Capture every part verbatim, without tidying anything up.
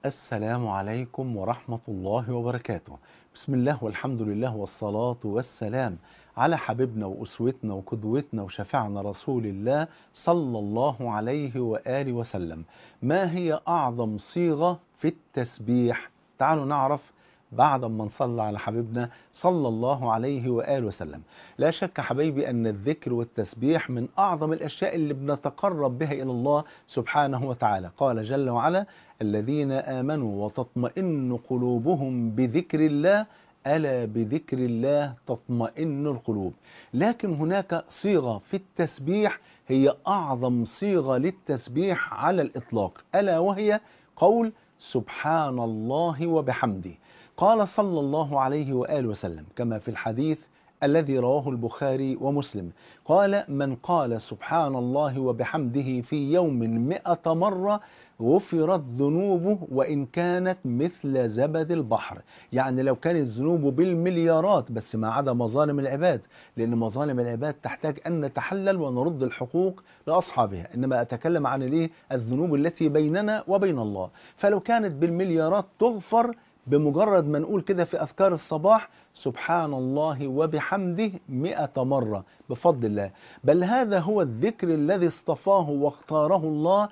السلام عليكم ورحمة الله وبركاته. بسم الله والحمد لله والصلاة والسلام على حبيبنا وأسوتنا وقدوتنا وشفعنا رسول الله صلى الله عليه وآله وسلم. ما هي أعظم صيغة في التسبيح؟ تعالوا نعرف بعد ما نصلى على حبيبنا صلى الله عليه وآله وسلم. لا شك حبيبي أن الذكر والتسبيح من أعظم الأشياء اللي بنتقرب بها إلى الله سبحانه وتعالى. قال جل وعلا: الذين آمنوا وتطمئن قلوبهم بذكر الله ألا بذكر الله تطمئن القلوب. لكن هناك صيغة في التسبيح هي أعظم صيغة للتسبيح على الإطلاق، ألا وهي قول سبحان الله وبحمده. قال صلى الله عليه وآله وسلم كما في الحديث الذي رواه البخاري ومسلم، قال: من قال سبحان الله وبحمده في يوم مئة مرة غفرت ذنوبه وإن كانت مثل زبد البحر. يعني لو كانت ذنوبه بالمليارات، بس ما عدا مظالم العباد، لأن مظالم العباد تحتاج أن نتحلل ونرد الحقوق لأصحابها، إنما أتكلم عن الايه الذنوب التي بيننا وبين الله. فلو كانت بالمليارات تغفر بمجرد ما نقول كده في أذكار الصباح سبحان الله وبحمده مئة مرة بفضل الله. بل هذا هو الذكر الذي اصطفاه واختاره الله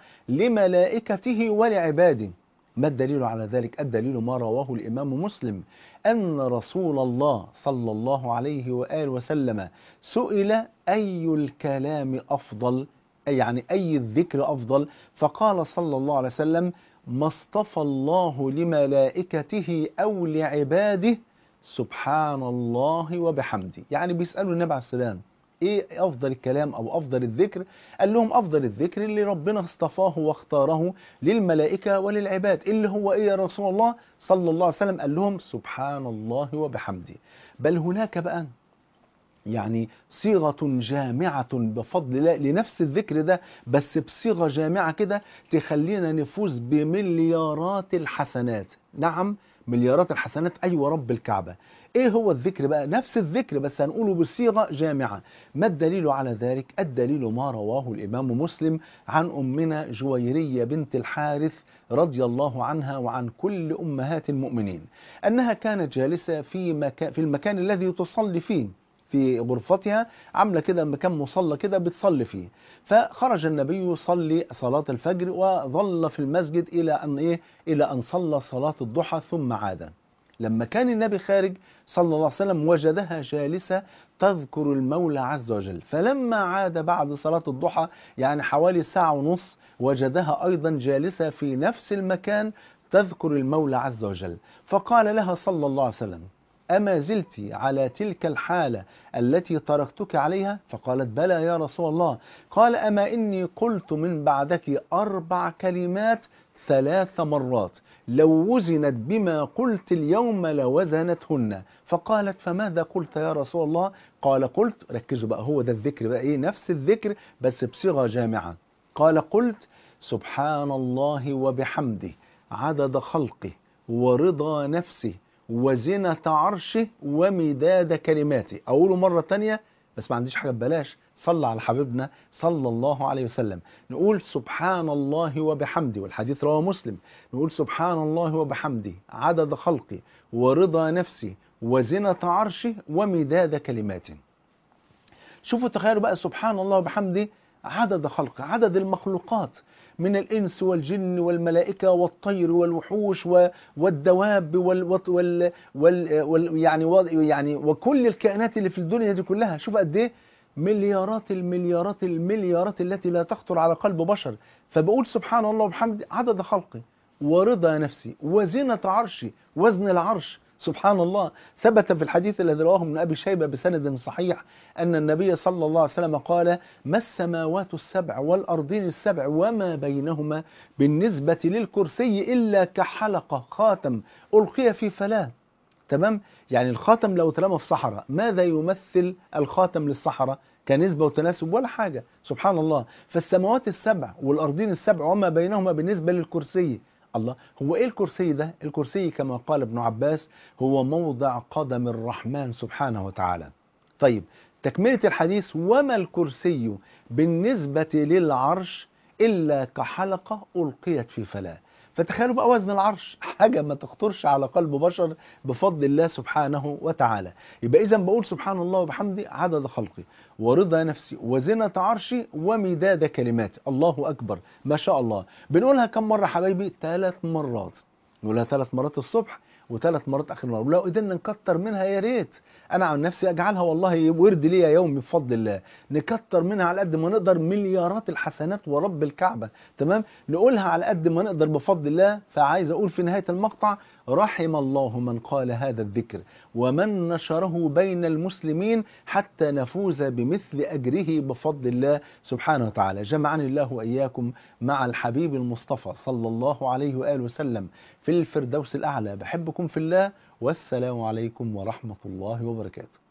لملائكته ولعباده. ما الدليل على ذلك؟ الدليل ما رواه الإمام مسلم أن رسول الله صلى الله عليه وآله وسلم سئل أي الكلام أفضل، أي يعني أي الذكر أفضل، فقال صلى الله عليه وسلم: ما اصطفى الله لملائكته أو لعباده سبحان الله وبحمده. يعني بيسألوا النبي عليه السلام ايه افضل الكلام او افضل الذكر؟ قال لهم افضل الذكر اللي ربنا اصطفاه واختاره للملائكة وللعباد، اللي هو ايه يا رسول الله صلى الله عليه وسلم؟ قال لهم سبحان الله وبحمده. بل هناك بقى يعني صيغة جامعة بفضل الله لنفس الذكر ده، بس بصيغة جامعة كده تخلينا نفوز بمليارات الحسنات. نعم، مليارات الحسنات، أيوة رب الكعبة. ايه هو الذكر بقى؟ نفس الذكر بس هنقوله بصيغة جامعة. ما الدليل على ذلك؟ الدليل ما رواه الإمام مسلم عن أمنا جويرية بنت الحارث رضي الله عنها وعن كل أمهات المؤمنين، أنها كانت جالسة في مكان في المكان الذي تصلي فيه في غرفتها، عامله كده مكان مصلى كده بتصلي فيه. فخرج النبي يصلي صلاة الفجر وظل في المسجد إلى أن إيه إلى أن صلى صلاة الضحى ثم عاد. لما كان النبي خارج صلى الله عليه وسلم وجدها جالسة تذكر المولى عز وجل، فلما عاد بعد صلاة الضحى يعني حوالي ساعة ونص وجدها أيضا جالسة في نفس المكان تذكر المولى عز وجل. فقال لها صلى الله عليه وسلم: أما زلت على تلك الحالة التي تركتك عليها؟ فقالت: بلى يا رسول الله. قال: أما إني قلت من بعدك أربع كلمات ثلاث مرات لو وزنت بما قلت اليوم لوزنتهن. فقالت: فماذا قلت يا رسول الله؟ قال: قلت، ركزوا بقى، هو ده الذكر بقى، إيه نفس الذكر بس بصيغة جامعة. قال: قلت سبحان الله وبحمده عدد خلقه ورضا نفسه وزنة عرشه ومداد كلماته. أقوله مرة تانية بس ما عنديش حاجة ببلاش، صلى على حبيبنا صلى الله عليه وسلم. نقول سبحان الله وبحمده، والحديث رواه مسلم، نقول سبحان الله وبحمده عدد خلقه ورضا نفسه وزنة عرشه ومداد كلماته. شوفوا تخيلوا بقى سبحان الله وبحمده عدد خلقه، عدد المخلوقات من الإنس والجن والملائكة والطير والوحوش والدواب وال وال وال وال يعني يعني وكل الكائنات اللي في الدنيا دي كلها. شوف قد ايه مليارات المليارات المليارات التي لا تخطر على قلب بشر. فبقول سبحان الله وبحمده عدد خلقه ورضا نفسي وزنة عرشي، وزن العرش. سبحان الله. ثبت في الحديث الذي رواه ابن أبي شيبة بسند صحيح أن النبي صلى الله عليه وسلم قال: ما السماوات السبع والأرضين السبع وما بينهما بالنسبة للكرسي إلا كحلقة خاتم ألقي في فلاة. تمام؟ يعني الخاتم لو اترمى في صحراء، ماذا يمثل الخاتم للصحراء كنسبة وتناسب؟ ولا حاجة. سبحان الله. فالسماوات السبع والأرضين السبع وما بينهما بالنسبة للكرسي. الله، هو ايه الكرسي ده؟ الكرسي كما قال ابن عباس هو موضع قدم الرحمن سبحانه وتعالى. طيب، تكملة الحديث: وما الكرسي بالنسبة للعرش إلا كحلقة ألقيت في فلاة. فتخيلوا بقى وزن العرش، حاجة ما تخطرش على قلب بشر بفضل الله سبحانه وتعالى. يبقى إذا بقول سبحان الله وبحمده عدد خلقي ورضا نفسي وزنة عرشي ومداد كلماتي. الله أكبر ما شاء الله. بنقولها كم مرة حبايبي؟ ثلاث مرات. نقولها ثلاث مرات الصبح وثلاث مرات آخر النهار، ولو قدرنا نكتر منها يا ريت. أنا عن نفسي أجعلها والله ورد ليا يومي بفضل الله، نكتر منها على قد ما نقدر، مليارات الحسنات ورب الكعبة. تمام، نقولها على قد ما نقدر بفضل الله. فعايز أقول في نهاية المقطع: رحم الله من قال هذا الذكر ومن نشره بين المسلمين حتى نفوز بمثل أجره بفضل الله سبحانه وتعالى. جمعني الله وإياكم مع الحبيب المصطفى صلى الله عليه وآله وسلم في الفردوس الأعلى. بحبكم في الله، والسلام عليكم ورحمة الله وبركاته.